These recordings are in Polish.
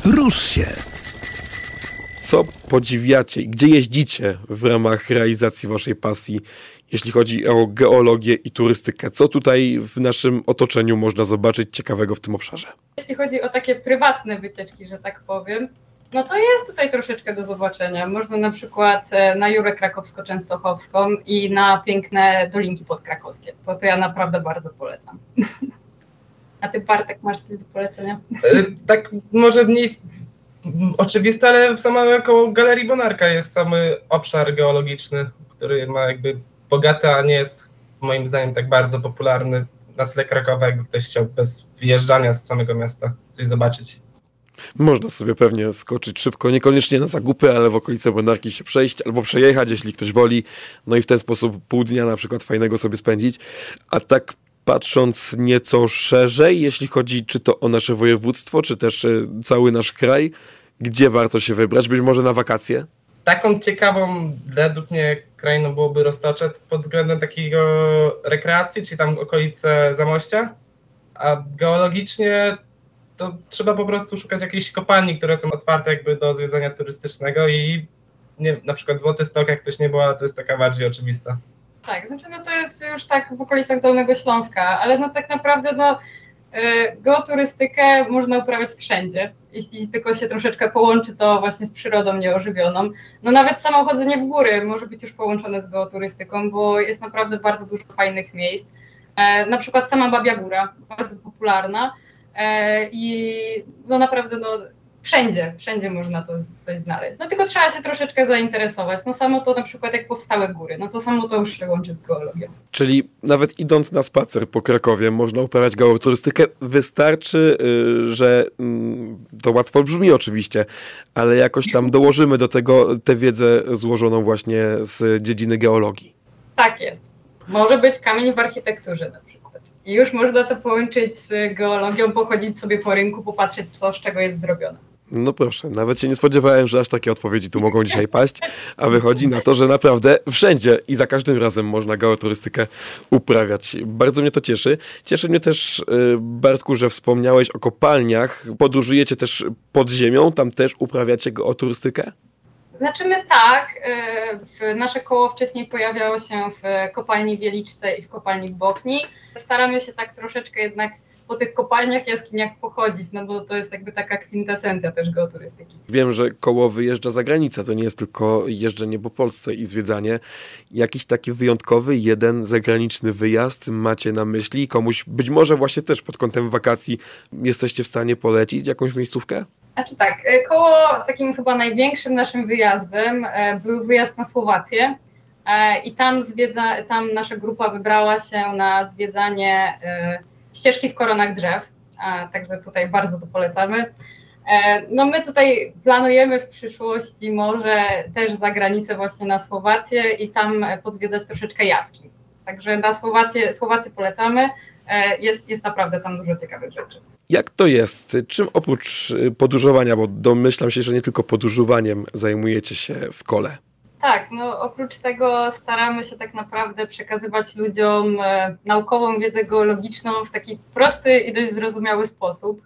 Rusz się! Co podziwiacie i gdzie jeździcie w ramach realizacji waszej pasji, jeśli chodzi o geologię i turystykę? Co tutaj w naszym otoczeniu można zobaczyć ciekawego w tym obszarze? Jeśli chodzi o takie prywatne wycieczki, że tak powiem, no to jest tutaj troszeczkę do zobaczenia. Można na przykład na Jurę Krakowsko-Częstochowską i na piękne Dolinki Podkrakowskie. To ja naprawdę bardzo polecam. A ty, Bartek, masz coś do polecenia? Tak może mniej oczywiste, ale sama koło Galerii Bonarka jest cały obszar geologiczny, który ma jakby bogaty, a nie jest moim zdaniem tak bardzo popularny na tle Krakowa, jakby ktoś chciał bez wyjeżdżania z samego miasta coś zobaczyć. Można sobie pewnie skoczyć szybko, niekoniecznie na Zakupy, ale w okolice Bonarki się przejść albo przejechać, jeśli ktoś woli, no i w ten sposób pół dnia na przykład fajnego sobie spędzić. A tak patrząc nieco szerzej, jeśli chodzi czy to o nasze województwo, czy też cały nasz kraj, gdzie warto się wybrać? Być może na wakacje? Taką ciekawą według mnie krainą byłoby Roztocze pod względem takiego rekreacji, czyli tam okolice Zamościa, a geologicznie to trzeba po prostu szukać jakichś kopalni, które są otwarte jakby do zwiedzania turystycznego i na przykład Złoty Stok, jak ktoś nie była, to jest taka bardziej oczywista. Tak, znaczy no to jest już tak w okolicach Dolnego Śląska, ale no tak naprawdę geoturystykę można uprawiać wszędzie, jeśli tylko się troszeczkę połączy to właśnie z przyrodą nieożywioną. No nawet samo chodzenie w góry może być już połączone z geoturystyką, bo jest naprawdę bardzo dużo fajnych miejsc. Na przykład sama Babia Góra, bardzo popularna i no naprawdę wszędzie można to coś znaleźć. No tylko trzeba się troszeczkę zainteresować. No samo to na przykład jak powstały góry, no to samo to już się łączy z geologią. Czyli nawet idąc na spacer po Krakowie można uprawiać geoturystykę. Wystarczy, że to łatwo brzmi oczywiście, ale jakoś tam dołożymy do tego tę wiedzę złożoną właśnie z dziedziny geologii. Tak jest. Może być kamień w architekturze na przykład. I już można to połączyć z geologią, pochodzić sobie po rynku, popatrzeć co z czego jest zrobione. No proszę, nawet się nie spodziewałem, że aż takie odpowiedzi tu mogą dzisiaj paść, a wychodzi na to, że naprawdę wszędzie i za każdym razem można geoturystykę uprawiać. Bardzo mnie to cieszy. Cieszy mnie też, Bartku, że wspomniałeś o kopalniach. Podróżujecie też pod ziemią, tam też uprawiacie geoturystykę? Znaczy my tak, nasze koło wcześniej pojawiało się w kopalni w Wieliczce i w kopalni w Bochni. Staramy się tak troszeczkę jednak po tych kopalniach, jaskiniach pochodzić, no bo to jest jakby taka kwintesencja też geoturystyki. Wiem, że koło wyjeżdża za granicę, to nie jest tylko jeżdżenie po Polsce i zwiedzanie. Jakiś taki wyjątkowy, jeden zagraniczny wyjazd macie na myśli? Komuś być może właśnie też pod kątem wakacji jesteście w stanie polecić jakąś miejscówkę? Znaczy tak, koło takim chyba największym naszym wyjazdem był wyjazd na Słowację i tam nasza grupa wybrała się na zwiedzanie ścieżki w koronach drzew, także tutaj bardzo to polecamy. No my tutaj planujemy w przyszłości może też za granicę właśnie na Słowację i tam pozwiedzać troszeczkę jaskiń. Także na Słowację polecamy, jest naprawdę tam dużo ciekawych rzeczy. Jak to jest? Czym oprócz podróżowania, bo domyślam się, że nie tylko podróżowaniem zajmujecie się w kole? Tak, no oprócz tego staramy się tak naprawdę przekazywać ludziom naukową wiedzę geologiczną w taki prosty i dość zrozumiały sposób.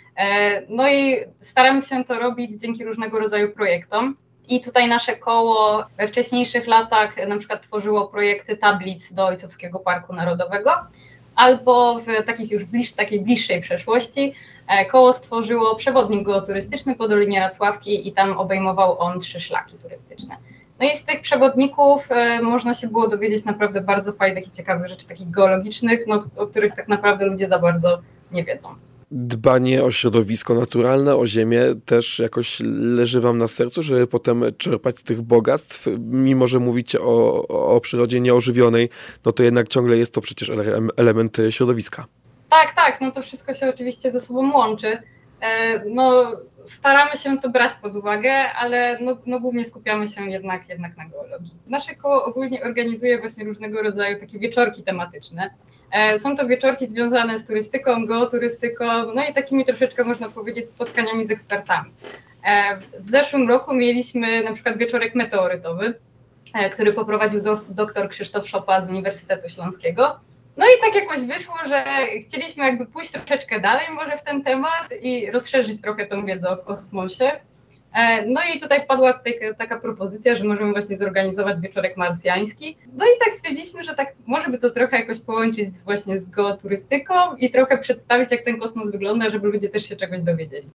No i staramy się to robić dzięki różnego rodzaju projektom. I tutaj nasze koło we wcześniejszych latach na przykład tworzyło projekty tablic do Ojcowskiego Parku Narodowego, albo w takiej bliższej przeszłości koło stworzyło przewodnik geoturystyczny po Dolinie Racławki i tam obejmował on 3 szlaki turystyczne. No i z tych przewodników można się było dowiedzieć naprawdę bardzo fajnych i ciekawych rzeczy, takich geologicznych, no, o których tak naprawdę ludzie za bardzo nie wiedzą. Dbanie o środowisko naturalne, o ziemię też jakoś leży wam na sercu, żeby potem czerpać z tych bogactw, mimo że mówicie o przyrodzie nieożywionej, no to jednak ciągle jest to przecież element środowiska. Tak, no to wszystko się oczywiście ze sobą łączy. No staramy się to brać pod uwagę, ale no głównie skupiamy się jednak na geologii. Nasze koło ogólnie organizuje właśnie różnego rodzaju takie wieczorki tematyczne. Są to wieczorki związane z turystyką, geoturystyką, no i takimi troszeczkę można powiedzieć spotkaniami z ekspertami. W zeszłym roku mieliśmy na przykład wieczorek meteorytowy, który poprowadził dr Krzysztof Szopa z Uniwersytetu Śląskiego. No i tak jakoś wyszło, że chcieliśmy jakby pójść troszeczkę dalej może w ten temat i rozszerzyć trochę tą wiedzę o kosmosie. No i tutaj padła taka propozycja, że możemy właśnie zorganizować wieczorek marsjański. No i tak stwierdziliśmy, że tak może by to trochę jakoś połączyć właśnie z geoturystyką i trochę przedstawić, jak ten kosmos wygląda, żeby ludzie też się czegoś dowiedzieli.